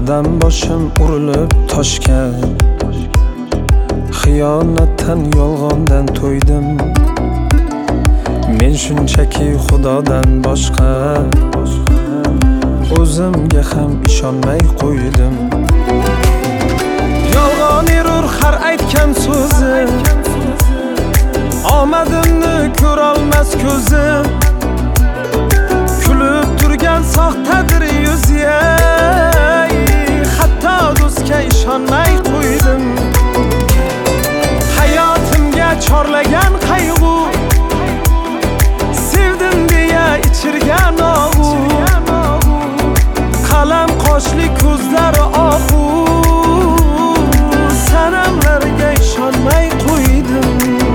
Hardan boshim urilib toshga, xiyonatdan yolg'ondan to'ydim. Men shunchaki Xudodan boshqa o'zimga ham ishonmay qo'ydim. Yolg'on erur har aytgan so'zi, omadimni ko'rolmas ko'zim. Kulib turgan soxtadir yuzi, hatto do'stga ishonmay qo'ydim. Hayotimga chorlagan qayg'u, sevdim deya ichirgan og'u, qalam qoshli ko'zlari oqu, sanamlarga ishonmay qo'ydim.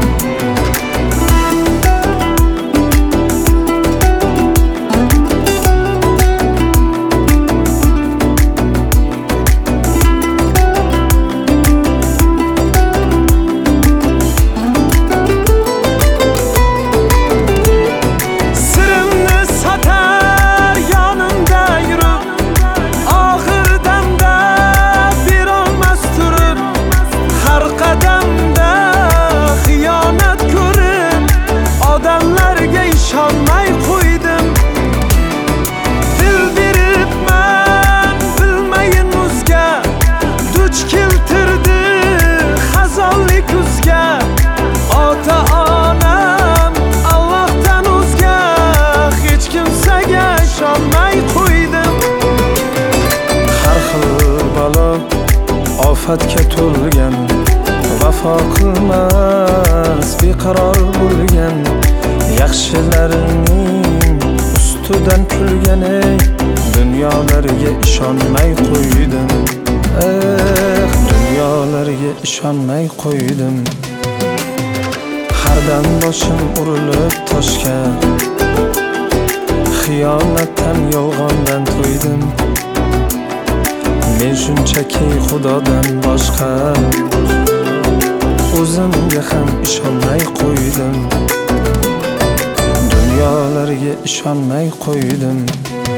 İşonmay qo'ydim. Dil beribman bilmayin o'zga, duch keltirdi xazonli kuzga. Ota onam Allohdan o'zga hech kimsaga ishonmay qo'ydim. Har xil balo ofatga to'lgan, vafo qilmas beqaror bo'lgan. Yaxshilarning ustidan kulgan, dunyolarga ishonmay qo'ydim. Dunyolarga ishonmay qo'ydim. Hardan boshim urilib toshga, xiyonatdan yolg'ondan to'ydim. Men shunchaki Xudodan boshqa o'zimga ham ishonmay qo'ydim. Dunyolarga ishonmay qo'ydim.